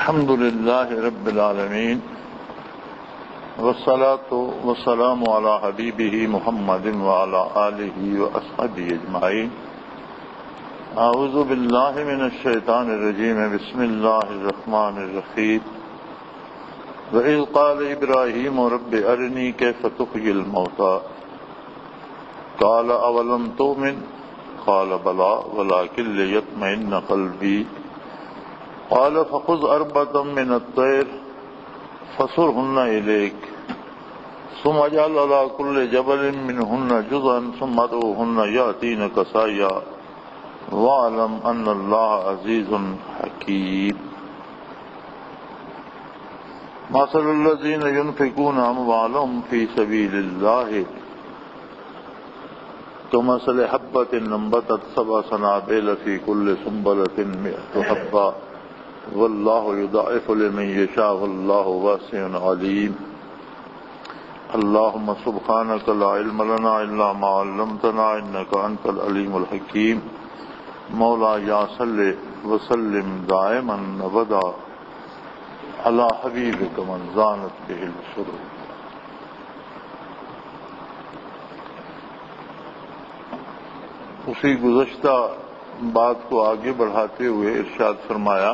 الحمد للہ رب العالمین والصلاة والسلام علی حبیبہ محمد وعلی آلہ واصحابہ اجمعین۔ اعوذ باللہ من الشیطان الرجیم، بسم اللہ الرحمن الرحیم۔ وَإِذْ قَالَ إِبْرَاهِيمُ رَبِّ أَرِنِي كَيْفَ تُحْيِي الْمَوْتَىٰ قَالَ أَوَلَمْ تُؤْمِنْ قَالَ بَلَىٰ وَلَٰكِن لِيَطْمَئِنَّ قَلْبِي قال فخذ أربعة من الطير فصرهن إليك ثم اجعل على كل جبل منهن جزءا ثم ادعوهن يأتينك سعيا واعلم أن الله عزيز حكيم۔ مثل الذين ينفقون أموالهم في سبيل الله كمثل حبة أنبتت سبع سنابل في كل سنبلة 100 حبة واللہ یضاعف لمن یشاء واللہ واسع علیم۔ اللہم سبحانک لا علم لنا الا ما علمتنا انک انت العلیم الحکیم۔ مولا یا صلی وسلم دائما ابدا علی حبیبک من زانت بہ الشرور۔ اسی گزشتہ بات کو آگے بڑھاتے ہوئے ارشاد فرمایا،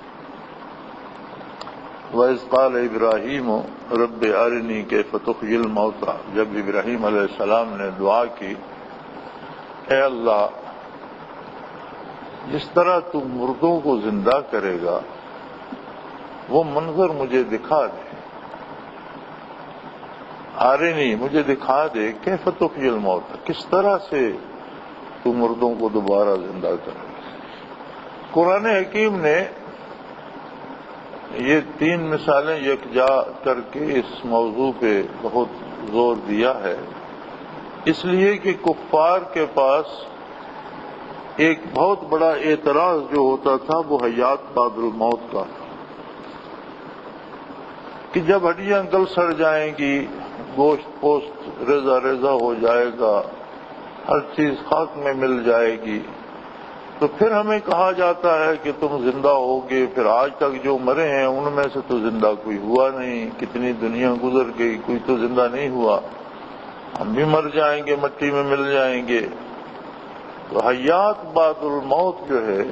وَإِذْ قَالَ إِبْرَاهِيمُ رَبِّ أَرِنِي كَيْفَ تُحْيِي الْمَوْتَىٰ، جب ابراہیم علیہ السلام نے دعا کی، اے اللہ جس طرح تو مردوں کو زندہ کرے گا وہ منظر مجھے دکھا دے، آرنی مجھے دکھا دے، کیف تحیی الموت کس طرح سے تو مردوں کو دوبارہ زندہ کرے گا۔ قرآن حکیم نے یہ تین مثالیں یکجا کر کے اس موضوع پہ بہت زور دیا ہے، اس لیے کہ کفار کے پاس ایک بہت بڑا اعتراض جو ہوتا تھا وہ حیات بعد الموت کا، کہ جب ہڈیاں گل سڑ جائیں گی، گوشت پوست ریزہ ریزہ ہو جائے گا، ہر چیز خاک میں مل جائے گی، تو پھر ہمیں کہا جاتا ہے کہ تم زندہ ہوگے، پھر آج تک جو مرے ہیں ان میں سے تو زندہ کوئی ہوا نہیں، کتنی دنیا گزر گئی، کوئی تو زندہ نہیں ہوا، ہم بھی مر جائیں گے، مٹی میں مل جائیں گے۔ تو حیات بعد الموت جو ہے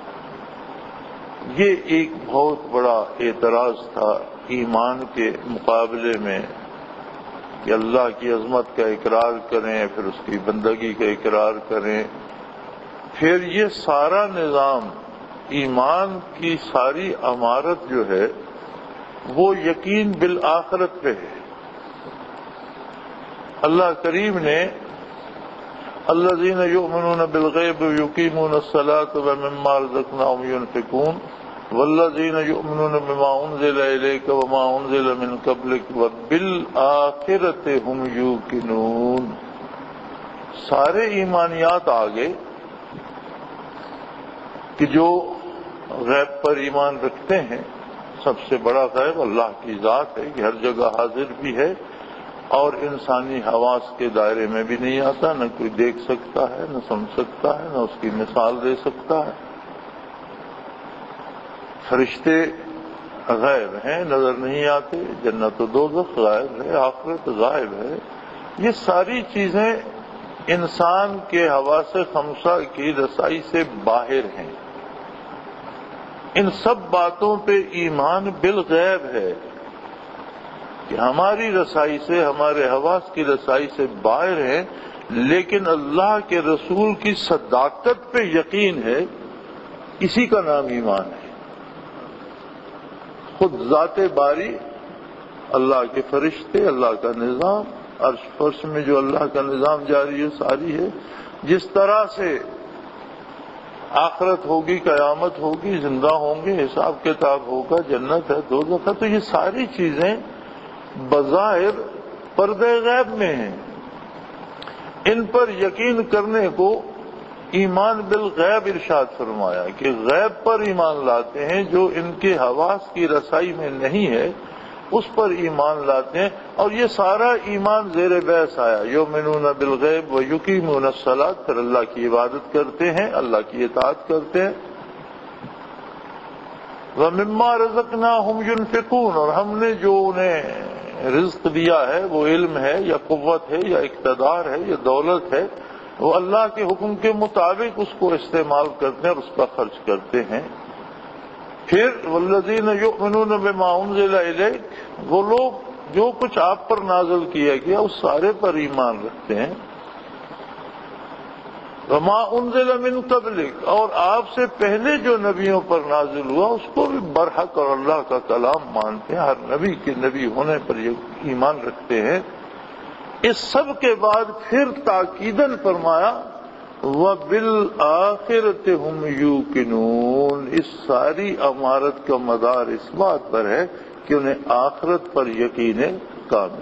یہ ایک بہت بڑا اعتراض تھا ایمان کے مقابلے میں، کہ اللہ کی عظمت کا اقرار کریں، پھر اس کی بندگی کا اقرار کریں، پھر یہ سارا نظام ایمان کی ساری عمارت جو ہے وہ یقین بالآخرت پہ ہے۔ اللہ کریم نے الذین یؤمنون بالغیب یقیمون الصلاة ومما رزقناہم ینفقون والذین یؤمنون بما انزل الیک وما انزل من قبلک وبالآخرۃ ھم یوقنون، سارے ایمانیات آگے کہ جو غیب پر ایمان رکھتے ہیں۔ سب سے بڑا غیب اللہ کی ذات ہے کہ ہر جگہ حاضر بھی ہے اور انسانی حواس کے دائرے میں بھی نہیں آتا، نہ کوئی دیکھ سکتا ہے، نہ سمجھ سکتا ہے، نہ اس کی مثال دے سکتا ہے۔ فرشتے غائب ہیں، نظر نہیں آتے، جنت و دوزخ غائب ہے، آخرت غائب ہے۔ یہ ساری چیزیں انسان کے حواس خمسہ کی رسائی سے باہر ہیں۔ ان سب باتوں پہ ایمان بالغیب ہے کہ ہماری رسائی سے، ہمارے حواس کی رسائی سے باہر ہیں، لیکن اللہ کے رسول کی صداقت پہ یقین ہے، اسی کا نام ایمان ہے۔ خود ذات باری، اللہ کے فرشتے، اللہ کا نظام، عرش فرش میں جو اللہ کا نظام جاری ہے ساری ہے، جس طرح سے آخرت ہوگی، قیامت ہوگی، زندہ ہوں گے، حساب کتاب ہوگا، جنت ہے، دوزخ ہے، تو یہ ساری چیزیں بظاہر پردے غیب میں ہیں۔ ان پر یقین کرنے کو ایمان بالغیب ارشاد فرمایا کہ غیب پر ایمان لاتے ہیں، جو ان کے حواس کی رسائی میں نہیں ہے اس پر ایمان لاتے ہیں، اور یہ سارا ایمان زیر بحث آیا، یؤمنون بالغیب ویقیمون الصلاۃ، پھر اللہ کی عبادت کرتے ہیں، اللہ کی اطاعت کرتے ہیں۔ وَمِمَّا رَزَقْنَاهُمْ يُنْفِقُونَ، اور ہم نے جو انہیں رزق دیا ہے، وہ علم ہے یا قوت ہے یا اقتدار ہے یا دولت ہے، وہ اللہ کے حکم کے مطابق اس کو استعمال کرتے ہیں اور اس کا خرچ کرتے ہیں۔ پھر وَالَّذِينَ يُؤْمِنُونَ بِمَا أُنزِلَ إِلَيْكَ، وہ لوگ جو کچھ آپ پر نازل کیا گیا اس سارے پر ایمان رکھتے ہیں۔ وَمَا أُنزِلَ مِن قَبْلِكَ، اور آپ سے پہلے جو نبیوں پر نازل ہوا اس کو بھی برحق اور اللہ کا کلام مانتے ہیں، ہر نبی کے نبی ہونے پر یہ ایمان رکھتے ہیں۔ اس سب کے بعد پھر تاکیداً فرمایا وَبِالْآخِرَةِ هُمْ يُوقِنُونَ، اس ساری امارت کا مدار اس بات پر ہے کہ انہیں آخرت پر یقین کامل،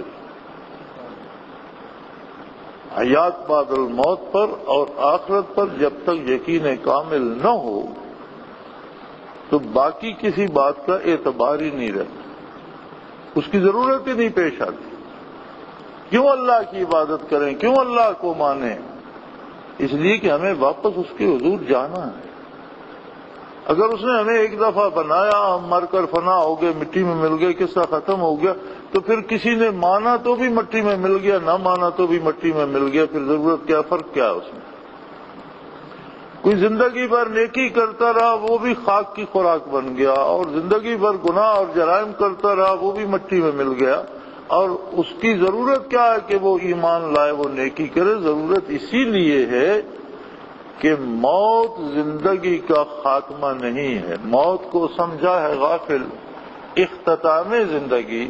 حیات بعد الموت پر اور آخرت پر جب تک یقین کامل نہ ہو تو باقی کسی بات کا اعتبار ہی نہیں رہتا، اس کی ضرورت ہی نہیں پیش آتی۔ کیوں اللہ کی عبادت کریں، کیوں اللہ کو مانیں؟ اس لیے کہ ہمیں واپس اس کے حضور جانا ہے۔ اگر اس نے ہمیں ایک دفعہ بنایا، ہم مر کر فنا ہو گئے، مٹی میں مل گئے، قصہ ختم ہو گیا، تو پھر کسی نے مانا تو بھی مٹی میں مل گیا، نہ مانا تو بھی مٹی میں مل گیا، پھر ضرورت کیا، فرق کیا اس میں؟ کوئی زندگی بھر نیکی کرتا رہا، وہ بھی خاک کی خوراک بن گیا، اور زندگی بھر گناہ اور جرائم کرتا رہا، وہ بھی مٹی میں مل گیا۔ اور اس کی ضرورت کیا ہے کہ وہ ایمان لائے، وہ نیکی کرے؟ ضرورت اسی لیے ہے کہ موت زندگی کا خاتمہ نہیں ہے۔ موت کو سمجھا ہے غافل اختتام زندگی،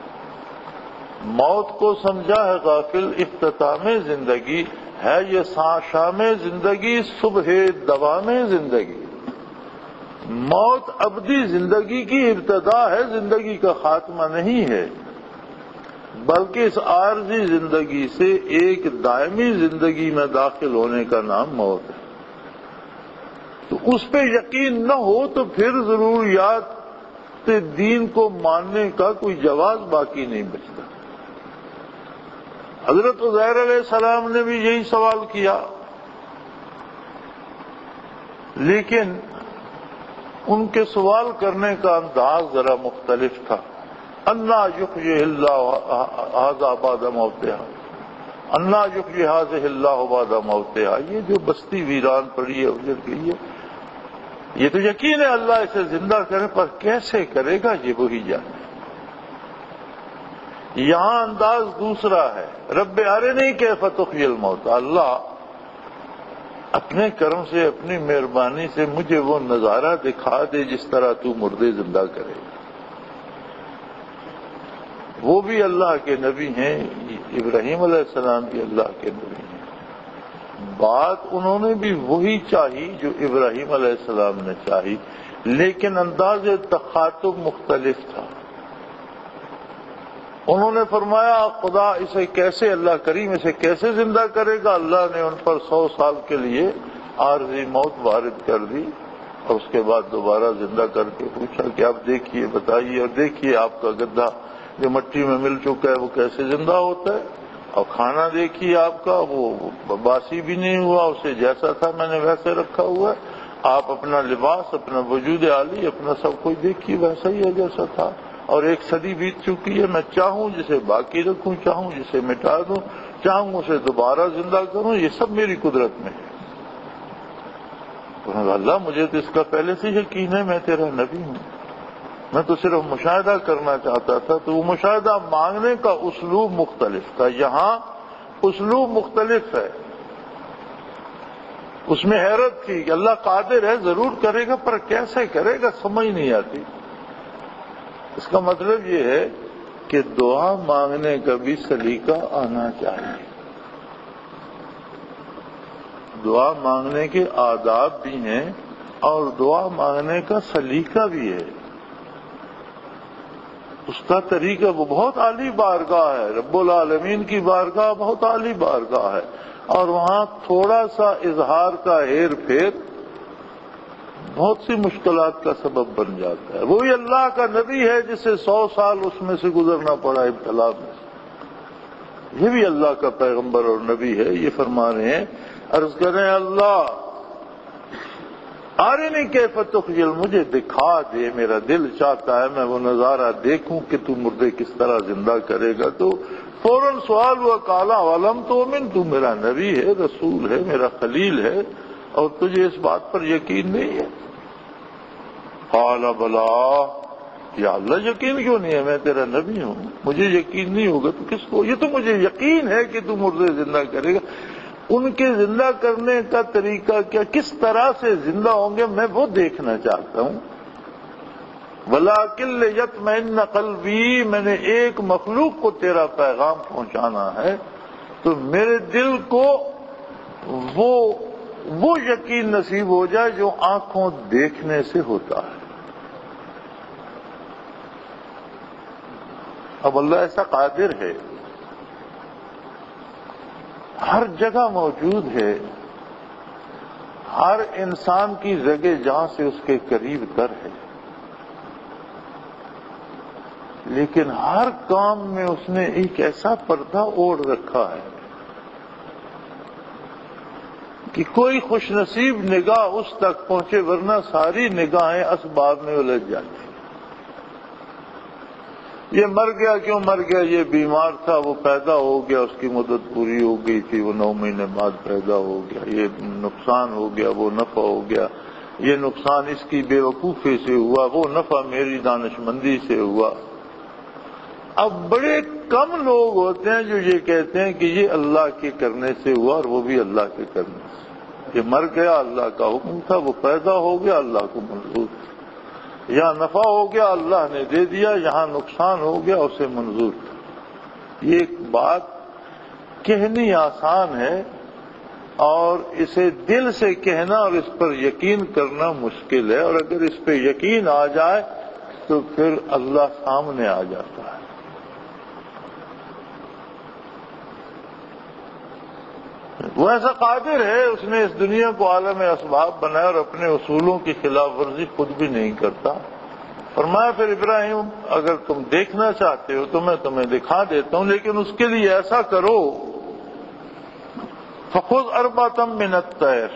موت کو سمجھا ہے غافل اختتام زندگی ہے، یہ شام زندگی صبح دوام زندگی۔ موت ابدی زندگی کی ابتدا ہے، زندگی کا خاتمہ نہیں ہے، بلکہ اس عارضی زندگی سے ایک دائمی زندگی میں داخل ہونے کا نام موت ہے۔ تو اس پہ یقین نہ ہو تو پھر ضروریات دین کو ماننے کا کوئی جواز باقی نہیں بچتا۔ حضرت عزیر علیہ السلام نے بھی یہی سوال کیا، لیکن ان کے سوال کرنے کا انداز ذرا مختلف تھا۔ انا یحیی اللہ ھذا بعد موتہا، انا یحیی ھذہ اللہ بعد موتہا، یہ جو بستی ویران پڑی ہے، اجڑ گئی ہے، یہ تو یقین ہے اللہ اسے زندہ کرے، پر کیسے کرے گا یہ وہی جانے۔ یہاں انداز دوسرا ہے، رب ارنی کیف تحیی الموتى، اللہ اپنے کرم سے، اپنی مہربانی سے مجھے وہ نظارہ دکھا دے جس طرح تو مردے زندہ کرے۔ وہ بھی اللہ کے نبی ہیں، ابراہیم علیہ السلام بھی اللہ کے نبی ہیں، بات انہوں نے بھی وہی چاہی جو ابراہیم علیہ السلام نے چاہی، لیکن انداز تخاطب مختلف تھا۔ انہوں نے فرمایا خدا اسے کیسے، اللہ کریم اسے کیسے زندہ کرے گا؟ اللہ نے ان پر 100 سال کے لیے عارضی موت وارد کر دی، اور اس کے بعد دوبارہ زندہ کر کے پوچھا کہ آپ دیکھیے، بتائیے، اور دیکھیے آپ کا گدھا جو مٹی میں مل چکا ہے وہ کیسے زندہ ہوتا ہے، اور کھانا دیکھیے آپ کا، وہ باسی بھی نہیں ہوا، اسے جیسا تھا میں نے ویسے رکھا ہوا ہے، آپ اپنا لباس، اپنا وجود عالی، اپنا سب کچھ دیکھیے ویسا ہی ہے جیسا تھا، اور 1 صدی بیت چکی ہے، میں چاہوں جسے باقی رکھوں، چاہوں جسے مٹا دوں، چاہوں اسے دوبارہ زندہ کروں، یہ سب میری قدرت میں ہے۔ اللہ مجھے تو اس کا پہلے سے یقین ہے، میں تیرا نبی ہوں، میں تو صرف مشاہدہ کرنا چاہتا تھا۔ تو وہ مشاہدہ مانگنے کا اسلوب مختلف تھا، یہاں اسلوب مختلف ہے۔ اس میں حیرت تھی کہ اللہ قادر ہے، ضرور کرے گا، پر کیسے کرے گا سمجھ نہیں آتی۔ اس کا مطلب یہ ہے کہ دعا مانگنے کا بھی سلیقہ آنا چاہیے، دعا مانگنے کے آداب بھی ہیں اور دعا مانگنے کا سلیقہ بھی ہے۔ اس کا طریقہ وہ بہت عالی بارگاہ ہے، رب العالمین کی بارگاہ بہت عالی بارگاہ ہے، اور وہاں تھوڑا سا اظہار کا ہیر پھیر بہت سی مشکلات کا سبب بن جاتا ہے۔ وہی اللہ کا نبی ہے جسے 100 سال اس میں سے گزرنا پڑا ابتلا میں، یہ بھی اللہ کا پیغمبر اور نبی ہے۔ یہ فرما رہے ہیں، عرض کریں اللہ آرنی کیف تخجل، مجھے دکھا دے، میرا دل چاہتا ہے میں وہ نظارہ دیکھوں کہ تو مردے کس طرح زندہ کرے گا۔ تو فوراً سوال ہوا کالا ولم تؤمن، تو میرا نبی ہے، رسول ہے، میرا خلیل ہے، اور تجھے اس بات پر یقین نہیں ہے؟ قال بلا، یا اللہ یقین کیوں نہیں ہے، میں تیرا نبی ہوں، مجھے یقین نہیں ہوگا تو کس کو؟ یہ تو مجھے یقین ہے کہ تو مردے زندہ کرے گا۔ ان کے زندہ کرنے کا طریقہ کیا، کس طرح سے زندہ ہوں گے، میں وہ دیکھنا چاہتا ہوں۔ وَلَٰكِن لِيَطْمَئِنَّ قَلْبِي، میں نے ایک مخلوق کو تیرا پیغام پہنچانا ہے تو میرے دل کو وہ یقین نصیب ہو جائے جو آنکھوں دیکھنے سے ہوتا ہے۔ اب اللہ ایسا قادر ہے، ہر جگہ موجود ہے، ہر انسان کی رگے جاں سے اس کے قریب تر ہے، لیکن ہر کام میں اس نے ایک ایسا پردہ اوڑھ رکھا ہے کہ کوئی خوش نصیب نگاہ اس تک پہنچے، ورنہ ساری نگاہیں اسباب میں الجھ جاتی۔ یہ مر گیا، کیوں مر گیا؟ یہ بیمار تھا، وہ پیدا ہو گیا، اس کی مدت پوری ہو گئی تھی، وہ 9 مہینے بعد پیدا ہو گیا، یہ نقصان ہو گیا، وہ نفع ہو گیا، یہ نقصان اس کی بے وقوفی سے ہوا، وہ نفع میری دانش مندی سے ہوا۔ اب بڑے کم لوگ ہوتے ہیں جو یہ کہتے ہیں کہ یہ اللہ کے کرنے سے ہوا، اور وہ بھی اللہ کے کرنے سے۔ یہ مر گیا، اللہ کا حکم تھا، وہ پیدا ہو گیا، اللہ کو منظور تھا۔ یہاں نفع ہو گیا، اللہ نے دے دیا، یہاں نقصان ہو گیا، اسے منظور تھا۔ یہ ایک بات کہنی آسان ہے اور اسے دل سے کہنا اور اس پر یقین کرنا مشکل ہے، اور اگر اس پہ یقین آ جائے تو پھر اللہ سامنے آ جاتا ہے۔ وہ ایسا قادر ہے، اس نے اس دنیا کو عالم اسباب بنایا اور اپنے اصولوں کی خلاف ورزی خود بھی نہیں کرتا۔ فرمایا پھر ابراہیم اگر تم دیکھنا چاہتے ہو تو میں تمہیں دکھا دیتا ہوں، لیکن اس کے لیے ایسا کرو، فخذ اربعۃ من الطیر،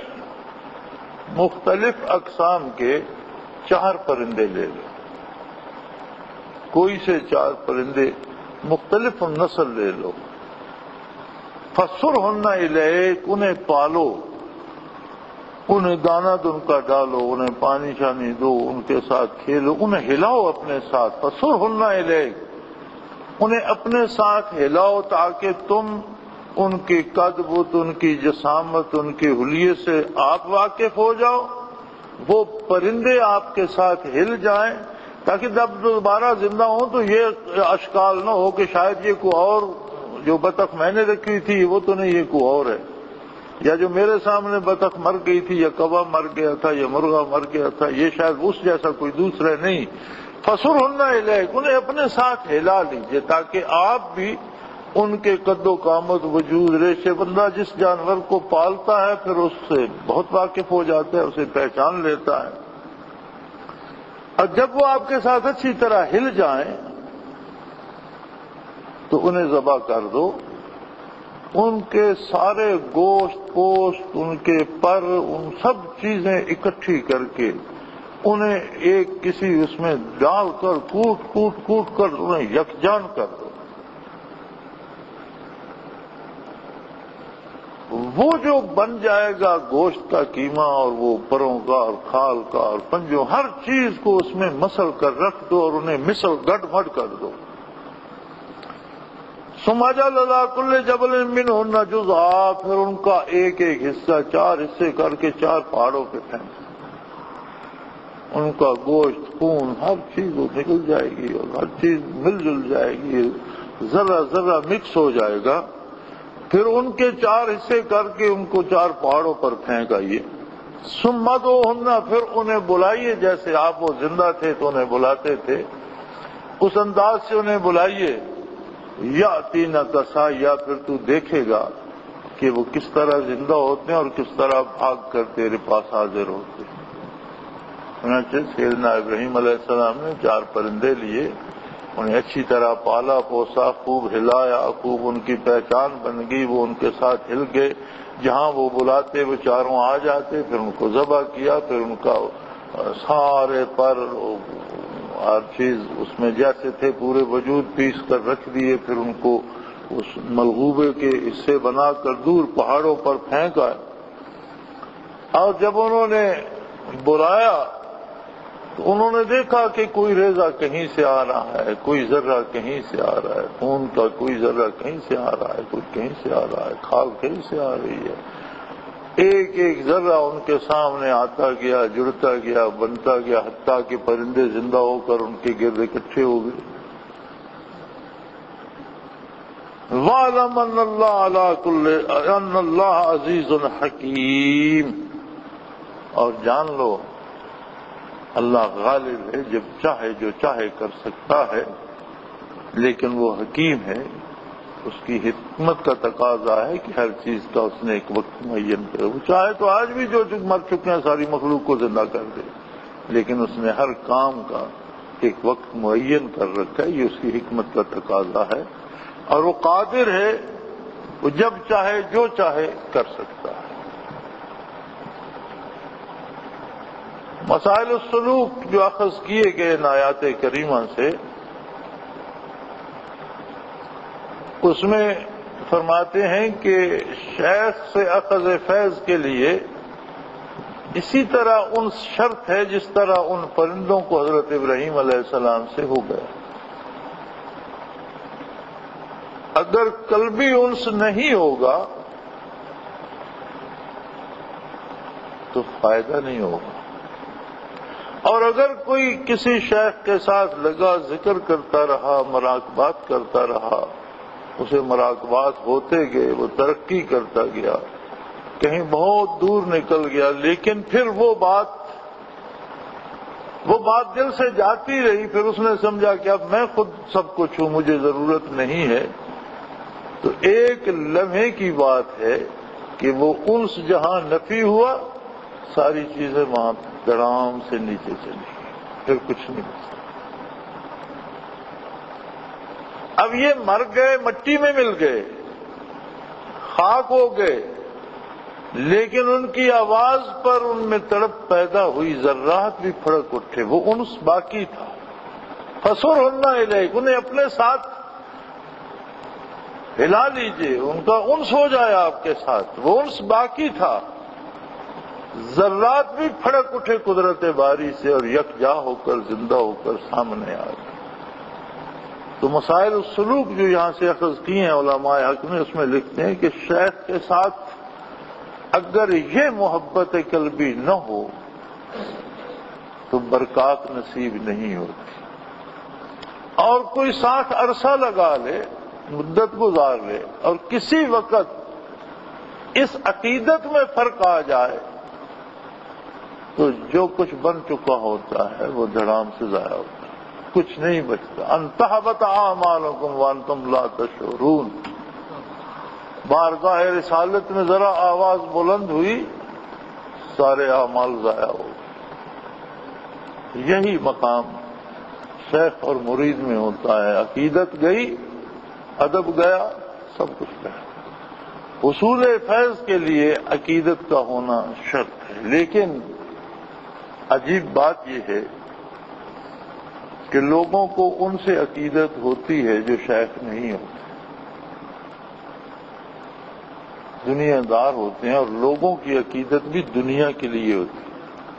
مختلف اقسام کے 4 پرندے لے لو، کوئی سے 4 پرندے مختلف نسل لے لو، فَصُرْهُنَّ إِلَيْكَ، انہیں پالو، انہیں دانا ان کا ڈالو، انہیں پانی شانی دو، ان کے ساتھ کھیلو، انہیں ہلاؤ اپنے ساتھ، فَصُرْهُنَّ إِلَيْكَ، انہیں اپنے ساتھ ہلاؤ تاکہ تم ان کی قد بت، ان کی جسامت، ان کے حلیے سے آپ واقف ہو جاؤ، وہ پرندے آپ کے ساتھ ہل جائیں، تاکہ جب دوبارہ زندہ ہوں تو یہ اشکال نہ ہو کہ شاید یہ کوئی اور، جو بطخ میں نے رکھی تھی وہ تو نہیں، یہ کوئی اور ہے، یا جو میرے سامنے بطخ مر گئی تھی، یا کبا مر گیا تھا، یا مرغا مر گیا تھا، یہ شاید اس جیسا کوئی دوسرا نہیں۔ فَصُرْهُنَّ إِلَيْكَ، انہیں اپنے ساتھ ہلا لیجئے تاکہ آپ بھی ان کے قد و قامت، وجود، ریشے، بندہ جس جانور کو پالتا ہے پھر اس سے بہت واقف ہو جاتا ہے، اسے پہچان لیتا ہے، اور جب وہ آپ کے ساتھ اچھی طرح ہل جائیں تو انہیں ذبح کر دو، ان کے سارے گوشت پوشت، ان کے پر، ان سب چیزیں اکٹھی کر کے انہیں ایک کسی اس میں ڈال کر کوٹ کر انہیں یکجان کر دو۔ وہ جو بن جائے گا گوشت کا قیمہ، اور وہ پروں کا اور کھال کا اور پنجوں، ہر چیز کو اس میں مسل کر رکھ دو اور انہیں مسل گڈ مڈ کر دو۔ ثم اجعل علی کل جبل منہن جزءا، پھر ان کا ایک ایک حصہ 4 حصے کر کے 4 پہاڑوں پہ پھینک، ان کا گوشت، خون، ہر چیز وہ نکل جائے گی اور ہر چیز مل جل جائے گی، ذرہ ذرہ مکس ہو جائے گا۔ پھر ان کے 4 حصے کر کے ان کو 4 پہاڑوں پر پھینک آئیے۔ ثم ادعوہن، پھر انہیں بلائیے، جیسے آپ وہ زندہ تھے تو انہیں بلاتے تھے، اس انداز سے انہیں بلائیے۔ یاتینک سعیا، پھر تو دیکھے گا کہ وہ کس طرح زندہ ہوتے ہیں اور کس طرح بھاگ کر تیرے پاس حاضر ہوتے ہیں۔ چنانچہ سیدنا ابراہیم علیہ السلام نے 4 پرندے لیے، انہیں اچھی طرح پالا پوسا، خوب ہلایا، خوب ان کی پہچان بن گئی، وہ ان کے ساتھ ہل گئے، جہاں وہ بلاتے وہ چاروں آ جاتے، پھر ان کو ذبح کیا، پھر ان کا سارے پر ہر چیز اس میں جیسے تھے پورے وجود پیس کر رکھ دیے، پھر ان کو اس ملغوبے کے حصے بنا کر دور پہاڑوں پر پھینکا، اور جب انہوں نے بلایا تو انہوں نے دیکھا کہ کوئی ریزہ کہیں سے آ رہا ہے، کوئی ذرہ کہیں سے آ رہا ہے، خون کا کوئی ذرہ کہیں سے آ رہا ہے، کوئی کہیں سے آ رہا ہے، کھال کہیں سے آ رہی ہے، ایک ایک ذرہ ان کے سامنے آتا گیا، جڑتا گیا، بنتا گیا، حتیٰ کہ پرندے زندہ ہو کر ان کے گرد اکٹھے ہو گئے۔ وَاعْلَمْ أَنَّ اللَّهَ عَزِيزٌ حَكِيمٌ، اور جان لو اللہ غالب ہے، جب چاہے جو چاہے کر سکتا ہے، لیکن وہ حکیم ہے، اس کی حکمت کا تقاضا ہے کہ ہر چیز کا اس نے ایک وقت معین کرے۔ وہ چاہے تو آج بھی جو مر چکے ہیں ساری مخلوق کو زندہ کر دے، لیکن اس نے ہر کام کا ایک وقت معین کر رکھا ہے، یہ اس کی حکمت کا تقاضا ہے، اور وہ قادر ہے، وہ جب چاہے جو چاہے کر سکتا ہے۔ مسائل السلوک جو اخذ کیے گئے ان آیات کریمہ سے، اس میں فرماتے ہیں کہ شیخ سے اخذ فیض کے لیے اسی طرح انس شرط ہے جس طرح ان پرندوں کو حضرت ابراہیم علیہ السلام سے ہو گیا۔ اگر قلبی انس نہیں ہوگا تو فائدہ نہیں ہوگا، اور اگر کوئی کسی شیخ کے ساتھ لگا ذکر کرتا رہا، مراقبات کرتا رہا، اسے مراقبات ہوتے گئے، وہ ترقی کرتا گیا، کہیں بہت دور نکل گیا، لیکن پھر وہ بات دل سے جاتی رہی، پھر اس نے سمجھا کہ اب میں خود سب کچھ ہوں، مجھے ضرورت نہیں ہے، تو ایک لمحے کی بات ہے کہ وہ انس جہاں نفی ہوا، ساری چیزیں وہاں دڑام سے نیچے چلی گئی، پھر کچھ نہیں بچا۔ اب یہ مر گئے، مٹی میں مل گئے، خاک ہو گئے، لیکن ان کی آواز پر ان میں تڑپ پیدا ہوئی، ذرات بھی پھڑک اٹھے، وہ انس باقی تھا۔ فَسُرْهُنَّ إِلَيْكَ، انہیں اپنے ساتھ ہلا لیجئے، ان کا انس ہو جائے آپ کے ساتھ، وہ انس باقی تھا، ذرات بھی پھڑک اٹھے قدرت باری سے اور یکجا ہو کر زندہ ہو کر سامنے آ گئے۔ تو مسائل السلوک جو یہاں سے اخذ کیے ہیں علماء حق نے، اس میں لکھتے ہیں کہ شیخ کے ساتھ اگر یہ محبت قلبی نہ ہو تو برکات نصیب نہیں ہوتی، اور کوئی ساتھ عرصہ لگا لے، مدت گزار لے، اور کسی وقت اس عقیدت میں فرق آ جائے تو جو کچھ بن چکا ہوتا ہے وہ دھڑام سے ضائع ہوتا ہے، کچھ نہیں بچتا۔ ان تحبط اعمالکم وانتم لا تشعرون، بارگاہ رسالت میں ذرا آواز بلند ہوئی، سارے اعمال ضائع ہو گئے۔ یہی مقام شیخ اور مرید میں ہوتا ہے، عقیدت گئی، ادب گیا، سب کچھ گیا۔ حصول فیض کے لیے عقیدت کا ہونا شرط ہے، لیکن عجیب بات یہ ہے کہ لوگوں کو ان سے عقیدت ہوتی ہے جو شیخ نہیں ہوتے، دنیا دار ہوتے ہیں، اور لوگوں کی عقیدت بھی دنیا کے لیے ہوتی ہے،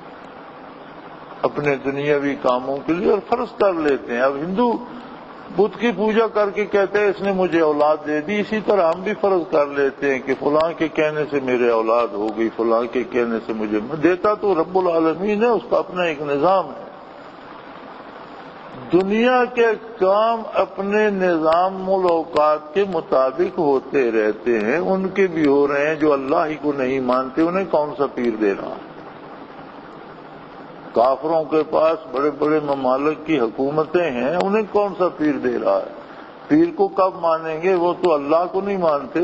اپنے دنیاوی کاموں کے لیے، اور فرض کر لیتے ہیں۔ اب ہندو بدھ کی پوجا کر کے کہتے ہیں اس نے مجھے اولاد دے دی، اسی طرح ہم بھی فرض کر لیتے ہیں کہ فلاں کے کہنے سے میرے اولاد ہو گئی، فلاں کے کہنے سے مجھے دیتا تو رب العالمین ہے، اس کا اپنا ایک نظام ہے۔ دنیا کے کام اپنے نظام الاوقات کے مطابق ہوتے رہتے ہیں، ان کے بھی ہو رہے ہیں، جو اللہ ہی کو نہیں مانتے انہیں کون سا پیر دے رہا ہے؟ کافروں کے پاس بڑے بڑے ممالک کی حکومتیں ہیں، انہیں کون سا پیر دے رہا ہے؟ پیر کو کب مانیں گے؟ وہ تو اللہ کو نہیں مانتے۔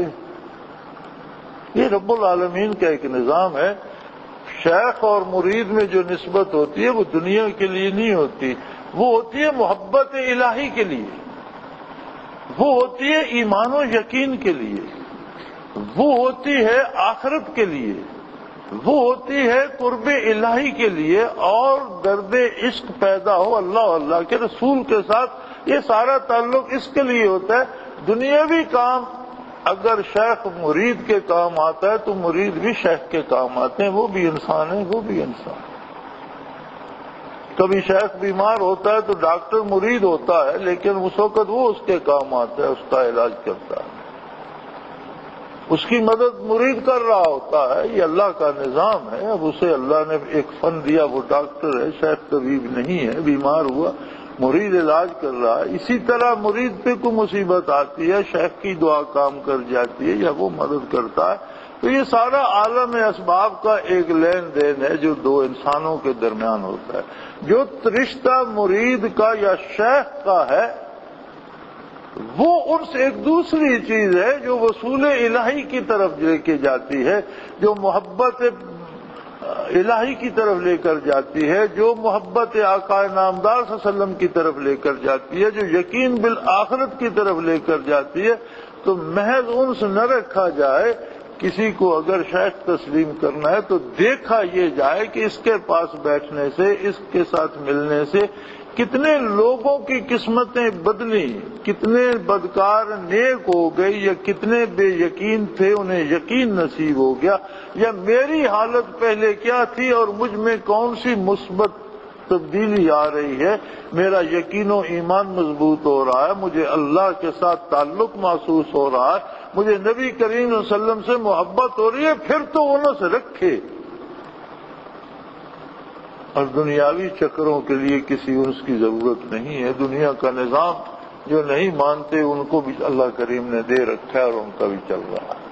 یہ رب العالمین کا ایک نظام ہے۔ شیخ اور مرید میں جو نسبت ہوتی ہے وہ دنیا کے لیے نہیں ہوتی۔ وہ ہوتی ہے محبت الہی کے لیے، وہ ہوتی ہے ایمان و یقین کے لیے، وہ ہوتی ہے آخرت کے لیے، وہ ہوتی ہے قرب الہی کے لیے، اور درد عشق پیدا ہو اللہ اور اللہ کے رسول کے ساتھ، یہ سارا تعلق اس کے لیے ہوتا ہے۔ دنیاوی کام اگر شیخ مرید کے کام آتا ہے تو مرید بھی شیخ کے کام آتے ہیں، وہ بھی انسان ہے، وہ بھی انسان۔ کبھی شیخ بیمار ہوتا ہے تو ڈاکٹر مرید ہوتا ہے، لیکن اس وقت وہ اس کے کام آتا ہے، اس کا علاج کرتا ہے، اس کی مدد مرید کر رہا ہوتا ہے۔ یہ اللہ کا نظام ہے۔ اب اسے اللہ نے ایک فن دیا، وہ ڈاکٹر ہے، شیخ طبیب نہیں ہے، بیمار ہوا مرید علاج کر رہا ہے۔ اسی طرح مرید پہ کوئی مصیبت آتی ہے، شیخ کی دعا کام کر جاتی ہے یا وہ مدد کرتا ہے۔ تو یہ سارا عالم اسباب کا ایک لین دین ہے جو دو انسانوں کے درمیان ہوتا ہے۔ جو رشتہ مرید کا یا شیخ کا ہے وہ ان سے ایک دوسری چیز ہے جو وصول الہی کی طرف لے کے جاتی ہے، جو محبت الہی کی طرف لے کر جاتی ہے، جو محبت آقا نامدار صلی اللہ علیہ وسلم کی طرف لے کر جاتی ہے، جو یقین بالآخرت کی طرف لے کر جاتی ہے۔ تو محض انس نہ رکھا جائے، کسی کو اگر شیخ تسلیم کرنا ہے تو دیکھا یہ جائے کہ اس کے پاس بیٹھنے سے، اس کے ساتھ ملنے سے کتنے لوگوں کی قسمتیں بدلی، کتنے بدکار نیک ہو گئی، یا کتنے بے یقین تھے انہیں یقین نصیب ہو گیا، یا میری حالت پہلے کیا تھی اور مجھ میں کون سی مثبت تبدیلی آ رہی ہے، میرا یقین و ایمان مضبوط ہو رہا ہے، مجھے اللہ کے ساتھ تعلق محسوس ہو رہا ہے، مجھے نبی کریم صلی اللہ علیہ وسلم سے محبت ہو رہی ہے، پھر تو انہوں سے رکھے۔ اور دنیاوی چکروں کے لیے کسی انس کی ضرورت نہیں ہے۔ دنیا کا نظام جو نہیں مانتے ان کو بھی اللہ کریم نے دے رکھا ہے اور ان کا بھی چل رہا ہے۔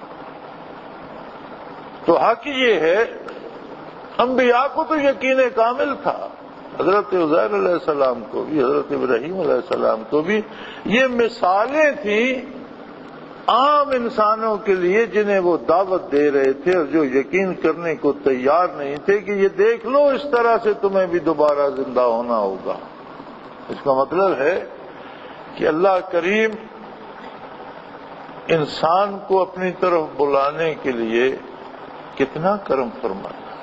تو حق یہ ہے، انبیاء کو تو یقین کامل تھا، حضرت عزیر علیہ السلام کو بھی، حضرت ابراہیم علیہ السلام کو بھی۔ یہ مثالیں تھیں عام انسانوں کے لیے جنہیں وہ دعوت دے رہے تھے اور جو یقین کرنے کو تیار نہیں تھے کہ یہ دیکھ لو اس طرح سے تمہیں بھی دوبارہ زندہ ہونا ہوگا۔ اس کا مطلب ہے کہ اللہ کریم انسان کو اپنی طرف بلانے کے لیے کتنا کرم فرماتا ہے،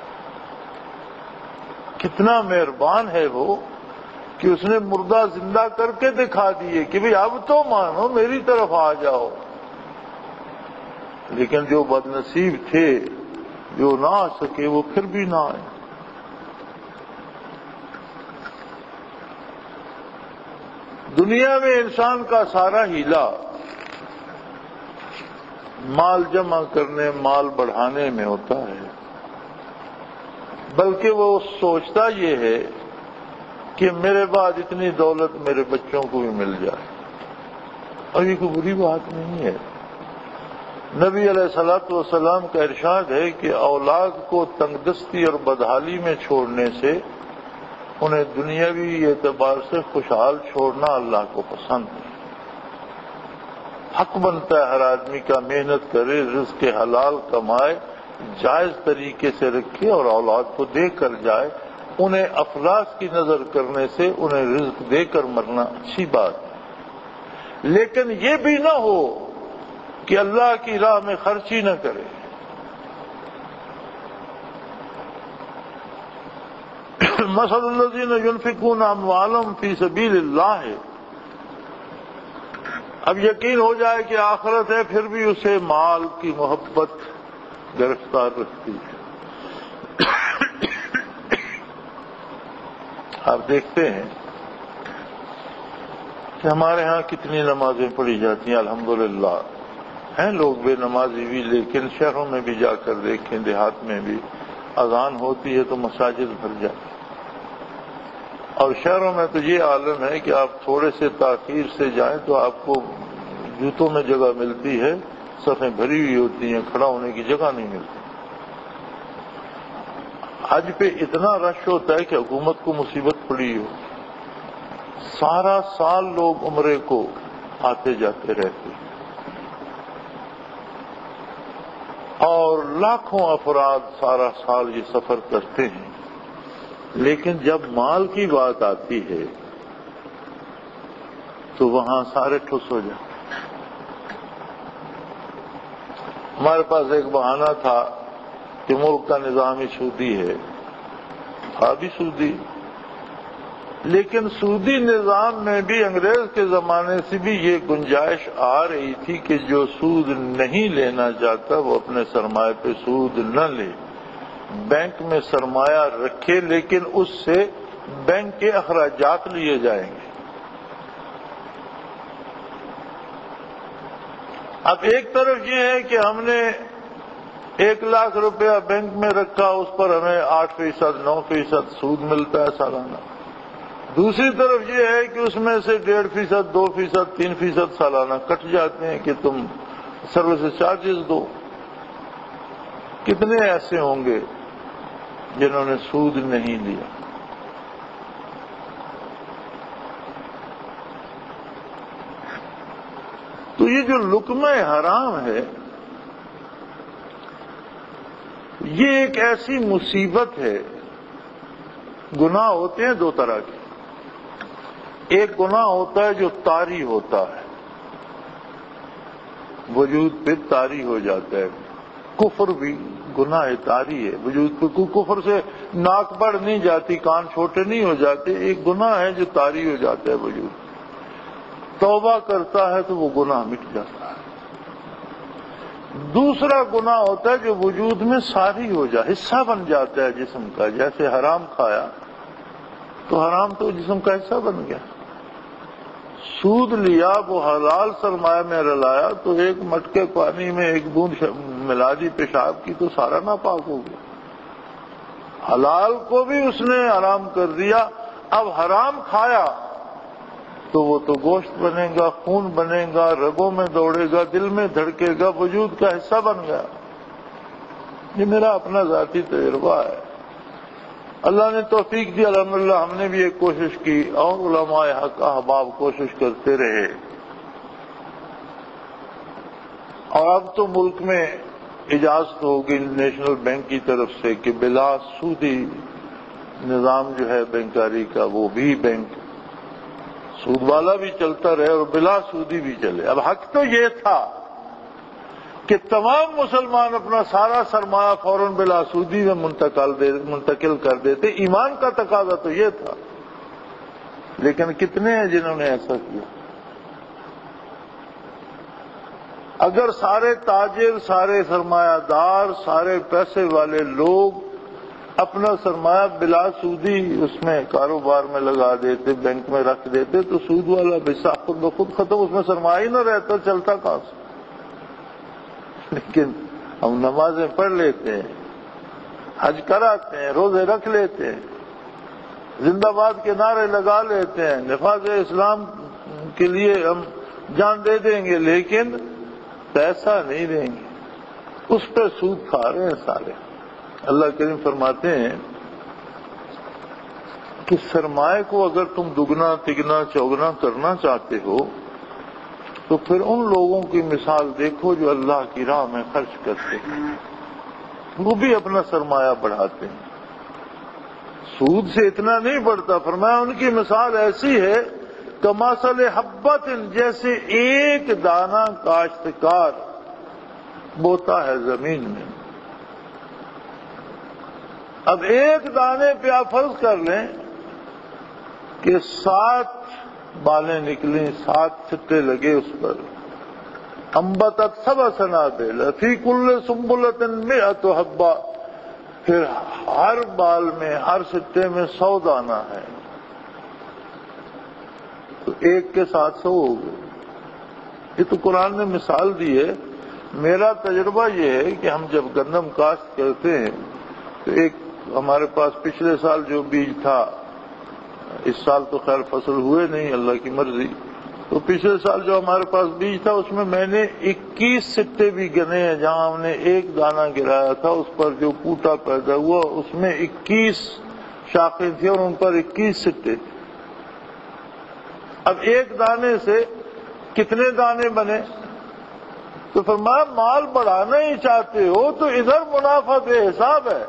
کتنا مہربان ہے وہ کہ اس نے مردہ زندہ کر کے دکھا دیے کہ بھئی اب تو مانو، میری طرف آ جاؤ۔ لیکن جو بد نصیب تھے، جو نہ آ سکے، وہ پھر بھی نہ آئے۔ دنیا میں انسان کا سارا ہیلا مال جمع کرنے، مال بڑھانے میں ہوتا ہے، بلکہ وہ سوچتا یہ ہے کہ میرے بعد اتنی دولت میرے بچوں کو بھی مل جائے، اور یہ کوئی بری بات نہیں ہے۔ نبی علیہ الصلوۃ والسلام کا ارشاد ہے کہ اولاد کو تنگ دستی اور بدحالی میں چھوڑنے سے انہیں دنیاوی اعتبار سے خوشحال چھوڑنا اللہ کو پسند ہے۔ حق بنتا ہے ہر آدمی کا محنت کرے، رزق حلال کمائے، جائز طریقے سے رکھے اور اولاد کو دے کر جائے۔ انہیں افلاس کی نظر کرنے سے انہیں رزق دے کر مرنا اچھی بات ہے، لیکن یہ بھی نہ ہو کہ اللہ کی راہ میں خرچی نہ کرے۔ مثل الذین ينفقون اموالهم فی سبیل اللہ، اب یقین ہو جائے کہ آخرت ہے، پھر بھی اسے مال کی محبت گرفتار رکھتی ہے۔ آپ دیکھتے ہیں کہ ہمارے ہاں کتنی نمازیں پڑھی جاتی ہیں، الحمدللہ۔ ہیں لوگ بے نمازی بھی، لیکن شہروں میں بھی جا کر دیکھیں، دیہات میں بھی اذان ہوتی ہے تو مساجد بھر جاتی، اور شہروں میں تو یہ عالم ہے کہ آپ تھوڑے سے تاخیر سے جائیں تو آپ کو جوتوں میں جگہ ملتی ہے، صفیں بھری ہوئی ہوتی ہیں، کھڑا ہونے کی جگہ نہیں ملتی۔ حج پہ اتنا رش ہوتا ہے کہ حکومت کو مصیبت پڑی ہو، سارا سال لوگ عمرے کو آتے جاتے رہتے ہیں، اور لاکھوں افراد سارا سال یہ سفر کرتے ہیں، لیکن جب مال کی بات آتی ہے تو وہاں سارے ٹھس ہو جائیں۔ ہمارے پاس ایک بہانہ تھا کہ ملک کا نظام ہی سودی ہے، تھا بھی سودی، لیکن سودی نظام میں بھی انگریز کے زمانے سے بھی یہ گنجائش آ رہی تھی کہ جو سود نہیں لینا چاہتا وہ اپنے سرمایہ پہ سود نہ لے، بینک میں سرمایہ رکھے، لیکن اس سے بینک کے اخراجات لیے جائیں گے۔ اب ایک طرف یہ ہے کہ ہم نے 1,00,000 روپیہ بینک میں رکھا، اس پر ہمیں 8%، 9% سود ملتا ہے سالانہ، دوسری طرف یہ ہے کہ اس میں سے 1.5%، 2%، 3% سالانہ کٹ جاتے ہیں کہ تم سروس چارجز دو۔ کتنے ایسے ہوں گے جنہوں نے سود نہیں لیا؟ تو یہ جو لقمہ حرام ہے یہ ایک ایسی مصیبت ہے۔ گناہ ہوتے ہیں دو طرح کے، ایک گناہ ہوتا ہے جو طاری ہوتا ہے، وجود پہ طاری ہو جاتا ہے، کفر بھی گناہ طاری ہے، وجود پہ کفر سے ناک بڑھ نہیں جاتی، کان چھوٹے نہیں ہو جاتے، ایک گناہ ہے جو طاری ہو جاتا ہے وجود، توبہ کرتا ہے تو وہ گناہ مٹ جاتا ہے۔ دوسرا گناہ ہوتا ہے جو وجود میں ساری ہو جائے، حصہ بن جاتا ہے جسم کا، جیسے حرام کھایا تو حرام تو جسم کا حصہ بن گیا، سود لیا وہ حلال سرمایہ میں رلایا تو ایک مٹکے پانی میں ایک بوند ملا دی پیشاب کی تو سارا ناپاک ہو گیا، حلال کو بھی اس نے حرام کر دیا۔ اب حرام کھایا تو وہ تو گوشت بنے گا، خون بنے گا، رگوں میں دوڑے گا، دل میں دھڑکے گا، وجود کا حصہ بن گیا۔ یہ میرا اپنا ذاتی تجربہ ہے، اللہ نے توفیق دی، الحمدللہ ہم نے بھی ایک کوشش کی اور علماء حق احباب کوشش کرتے رہے، اور اب تو ملک میں اجازت ہوگی نیشنل بینک کی طرف سے کہ بلا سودی نظام جو ہے بینکاری کا وہ بھی بینک سود والا بھی چلتا رہے اور بلا سودی بھی چلے۔ اب حق تو یہ تھا کہ تمام مسلمان اپنا سارا سرمایہ فوراً بلا سودی میں منتقل کر دیتے، ایمان کا تقاضا تو یہ تھا، لیکن کتنے ہیں جنہوں نے ایسا کیا؟ اگر سارے تاجر، سارے سرمایہ دار، سارے پیسے والے لوگ اپنا سرمایہ بلا سودی اس میں کاروبار میں لگا دیتے، بینک میں رکھ دیتے تو سود والا حصہ خود بخود ختم، اس میں سرمایہ ہی نہ رہتا، چلتا کہاں سے؟ لیکن ہم نمازیں پڑھ لیتے ہیں، حج کراتے ہیں، روزے رکھ لیتے ہیں، زندہ باد کے نعرے لگا لیتے ہیں، نفاذ اسلام کے لیے ہم جان دے دیں گے، لیکن پیسہ نہیں دیں گے، اس پہ سود کھا رہے ہیں سارے۔ اللہ کریم فرماتے ہیں کہ سرمایہ کو اگر تم دگنا تگنا چوگنا کرنا چاہتے ہو تو پھر ان لوگوں کی مثال دیکھو جو اللہ کی راہ میں خرچ کرتے ہیں، وہ بھی اپنا سرمایہ بڑھاتے ہیں، سود سے اتنا نہیں بڑھتا، فرمایا ان کی مثال ایسی ہے کمثل حبۃ، جیسے ایک دانہ کاشتکار بوتا ہے زمین میں۔ اب ایک دانے پہ آپ فرض کر لیں کہ 7 بالیں نکلیں، 7 چھٹے لگے اس پر، انبتت 7 سنابل فی کل سنبلۃ 100 حبہ، پھر ہر بال میں، ہر چھٹے میں 100 دانہ ہے، تو ایک کے 700 ہو گئے۔ یہ تو قرآن نے مثال دی ہے۔ میرا تجربہ یہ ہے کہ ہم جب گندم کاشت کرتے ہیں تو ایک ہمارے پاس پچھلے سال جو بیج تھا، اس سال تو خیر فصل ہوئے نہیں، اللہ کی مرضی، تو پچھلے سال جو ہمارے پاس بیج تھا اس میں نے 21 سٹے بھی گنے ہیں، جہاں ہم نے ایک دانہ گرایا تھا اس پر جو کوٹا پیدا ہوا اس میں 21 شاخیں تھیں اور ان پر 21 سٹے تھے۔ اب ایک دانے سے کتنے دانے بنے؟ تو فرمایا مال بڑھانا ہی چاہتے ہو تو ادھر منافع بے حساب ہے،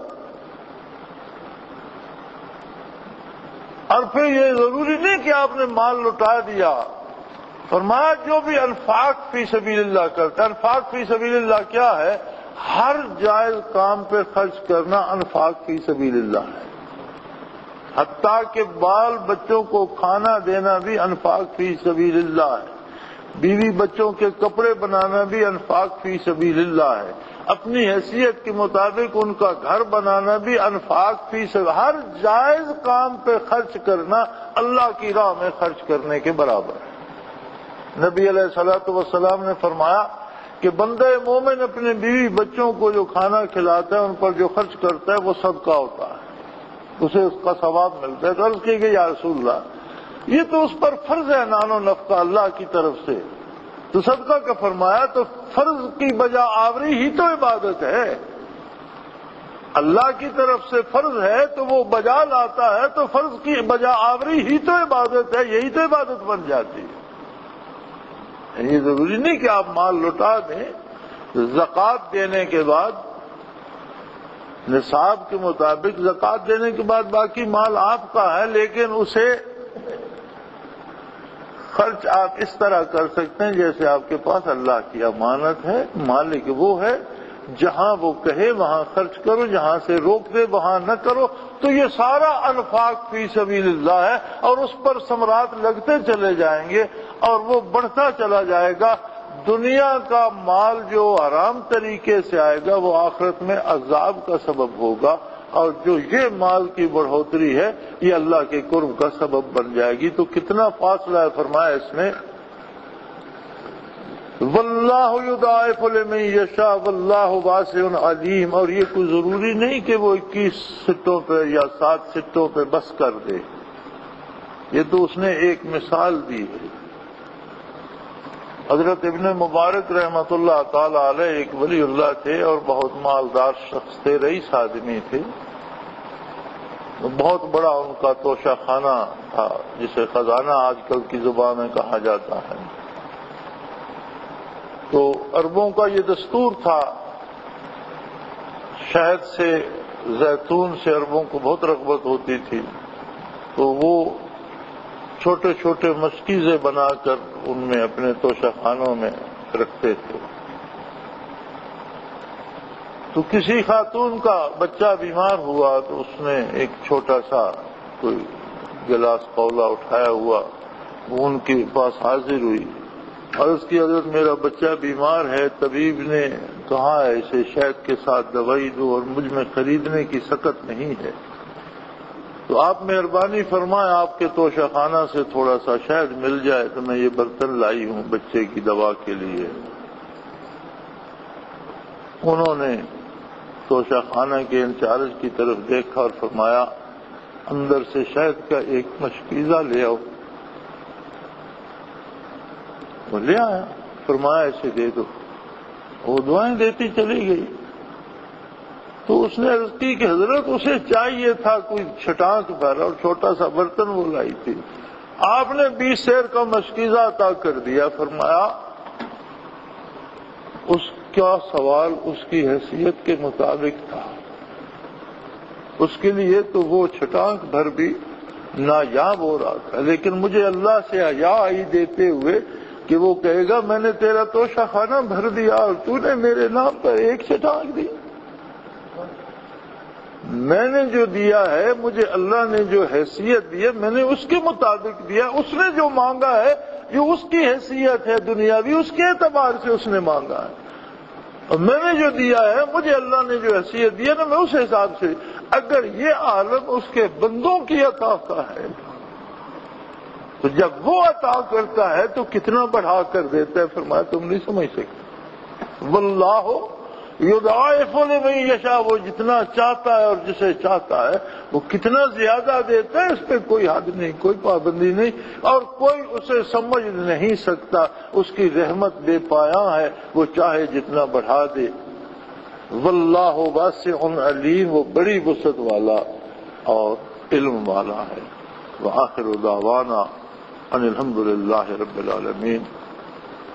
اور پھر یہ ضروری نہیں کہ آپ نے مال لٹا دیا، فرمایا جو بھی انفاق فی سبیل اللہ کرتا ہے، انفاق فی سبیل اللہ کیا ہے؟ ہر جائز کام پہ خرچ کرنا انفاق فی سبیل اللہ ہے، حتیٰ کہ بال بچوں کو کھانا دینا بھی انفاق فی سبیل اللہ ہے، بیوی بچوں کے کپڑے بنانا بھی انفاق فی سبیل اللہ ہے، اپنی حیثیت کے مطابق ان کا گھر بنانا بھی انفاق فی سبیل، ہر جائز کام پہ خرچ کرنا اللہ کی راہ میں خرچ کرنے کے برابر ہے۔ نبی علیہ الصلوۃ والسلام نے فرمایا کہ بندہ مومن اپنے بیوی بچوں کو جو کھانا کھلاتا ہے، ان پر جو خرچ کرتا ہے، وہ صدقہ ہوتا ہے، اسے اس کا ثواب ملتا ہے۔ تو عرض کی گئی یا رسول اللہ، یہ تو اس پر فرض ہے نان و نفقہ اللہ کی طرف سے، تو صدقہ کا فرمایا تو فرض کی بجا آوری ہی تو عبادت ہے، اللہ کی طرف سے فرض ہے تو وہ بجا لاتا ہے تو فرض کی بجا آوری ہی تو عبادت ہے، یہی تو عبادت بن جاتی ہے۔ یہ ضروری نہیں کہ آپ مال لوٹا دیں، زکوٰۃ دینے کے بعد نصاب کے مطابق زکوٰۃ دینے کے بعد باقی مال آپ کا ہے، لیکن اسے خرچ آپ اس طرح کر سکتے ہیں جیسے آپ کے پاس اللہ کی امانت ہے، مالک وہ ہے، جہاں وہ کہے وہاں خرچ کرو، جہاں سے روک دے وہاں نہ کرو، تو یہ سارا انفاق فی سبیل اللہ ہے، اور اس پر ثمرات لگتے چلے جائیں گے اور وہ بڑھتا چلا جائے گا۔ دنیا کا مال جو حرام طریقے سے آئے گا وہ آخرت میں عذاب کا سبب ہوگا، اور جو یہ مال کی بڑھوتری ہے یہ اللہ کے قرب کا سبب بن جائے گی۔ تو کتنا فاصلہ ہے فرمایا اس میں، واللہ یضاعف لمن یشاء واللہ واسع علیم، اور یہ کوئی ضروری نہیں کہ وہ 21 سٹوں پہ یا 7 سٹوں پہ بس کر دے، یہ تو اس نے ایک مثال دی ہے۔ حضرت ابن مبارک رحمۃ اللہ تعالی علیہ ایک ولی اللہ تھے اور بہت مالدار شخص تھے، رئیس آدمی تھے، بہت بڑا ان کا توشہ خانہ تھا جسے خزانہ آج کل کی زبان میں کہا جاتا ہے۔ تو عربوں کا یہ دستور تھا، شہد سے، زیتون سے عربوں کو بہت رغبت ہوتی تھی، تو وہ چھوٹے چھوٹے مشکیزیں بنا کر ان میں اپنے توشہ خانوں میں رکھتے تھے۔ تو کسی خاتون کا بچہ بیمار ہوا تو اس نے ایک چھوٹا سا کوئی گلاس پولا اٹھایا ہوا، وہ ان کے پاس حاضر ہوئی، عرض کی حضرت میرا بچہ بیمار ہے، طبیب نے کہا ہے اسے شہد کے ساتھ دوائی دو اور مجھ میں خریدنے کی سکت نہیں ہے، تو آپ مہربانی فرمائیں آپ کے توشہ خانہ سے تھوڑا سا شہد مل جائے تو میں یہ برتن لائی ہوں بچے کی دوا کے لیے۔ انہوں نے توشہ خانہ کے انچارج کی طرف دیکھا اور فرمایا اندر سے شہد کا ایک مشکیزہ لے آؤ۔ وہ لے آیا، فرمایا اسے دے دو، وہ دعائیں دیتی چلی گئی۔ تو اس نے عرض کی کہ حضرت اسے چاہیے تھا کوئی چھٹانک بھر اور چھوٹا سا برتن وہ لائی تھی، آپ نے 20 سیر کا مشکیزہ عطا کر دیا۔ فرمایا اس کا سوال اس کی حیثیت کے مطابق تھا، اس کے لیے تو وہ چھٹانک بھر بھی نایاب ہو رہا تھا، لیکن مجھے اللہ سے حیا آئی دیتے ہوئے کہ وہ کہے گا میں نے تیرا توشہ خانہ بھر دیا اور تو نے میرے نام پر ایک چھٹانک دی۔ میں نے جو دیا ہے، مجھے اللہ نے جو حیثیت دی ہے میں نے اس کے مطابق دیا، اس نے جو مانگا ہے جو اس کی حیثیت ہے دنیاوی اس کے اعتبار سے اس نے مانگا ہے، اور میں نے جو دیا ہے مجھے اللہ نے جو حیثیت دی ہے نا میں اس حساب سے، اگر یہ عالم اس کے بندوں کی عطا کا ہے تو جب وہ عطا کرتا ہے تو کتنا بڑھا کر دیتا ہے۔ فرمایا تم نہیں سمجھ سکتے، واللہ یضاعف لمن یشاء، وہ جتنا چاہتا ہے اور جسے چاہتا ہے وہ کتنا زیادہ دیتا ہے، اس پہ کوئی حد نہیں، کوئی پابندی نہیں، اور کوئی اسے سمجھ نہیں سکتا، اس کی رحمت بے پایاں ہے، وہ چاہے جتنا بڑھا دے۔ واللہ واسع علیم، وہ بڑی وسعت والا اور علم والا ہے۔ وآخر دعوانا ان الحمد للہ رب العالمین۔